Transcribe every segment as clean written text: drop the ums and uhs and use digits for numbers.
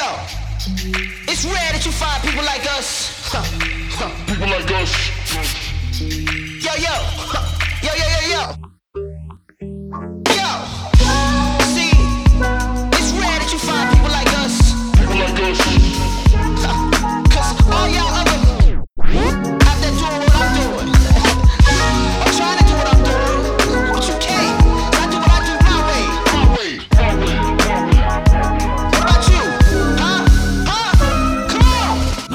It's rare that you find people like us. People like us. Yo, yo. Yo, yo, yo, yo. Yo. See, it's rare that you find people like us. People like us. Cause all y'all other out there doing what I'm doing. I'm trying to do what I'm doing, but you can't. I do what I do my way. What about you? Huh? Come on.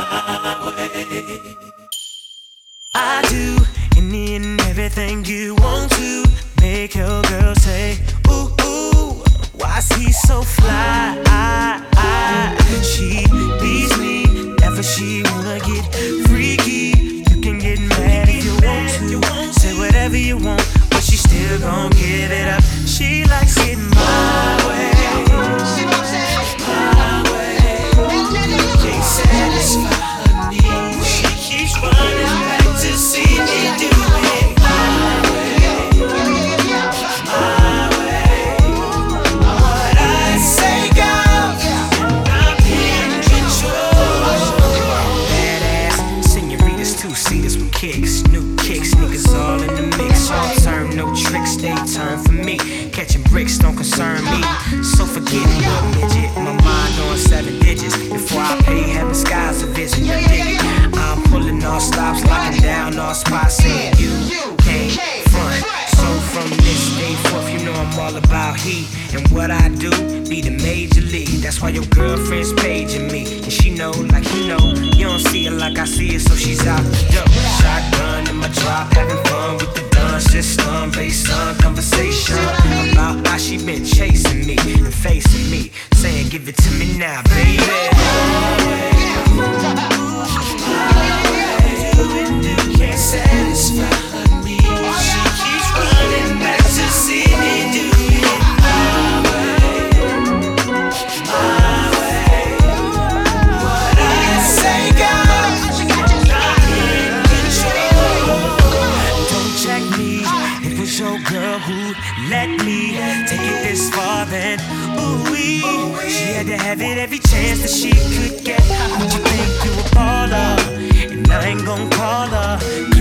I do any and everything you want to make your girl say, ooh, ooh, why's he so fly? She leaves me, never she wanna get freaky. You can get mad if you want to, say whatever you want, but she still gon' give it up. She likes it my way. See what I'm saying? My way. Can't satisfy her needs. She keeps running back to see me do it my way. My way. What I say goes, and I'm in control. Badass senoritas, two-seaters with kicks, new kicks, niggas all in the mix. Short term, no tricks, they turn for me. Catching bricks don't concern me, so forget it, little midget. My mind on 7 digits. Before I pay, heaven skies a vision. You dig it? I'm pulling all stops, locking down all spots, saying you can't front. So from this day forth, you know I'm all about heat, and what I do be the major league. That's why your girlfriend's paging me, and she know, like you know, you don't see it like I see it, so she's out the door. Shotgun in my drop, having fun with the done system, based on conversation about how she been chasing me and facing me, saying give it to me now, baby. Can't satisfy her needs. She keeps running back to see me do it my way. My way. What I say goes, not in control. Don't check me, it was your girl who let me take it this far. Then ooh-wee, she had to have it every chance that she could get. Would you think you a baller? And I ain't gon' call her.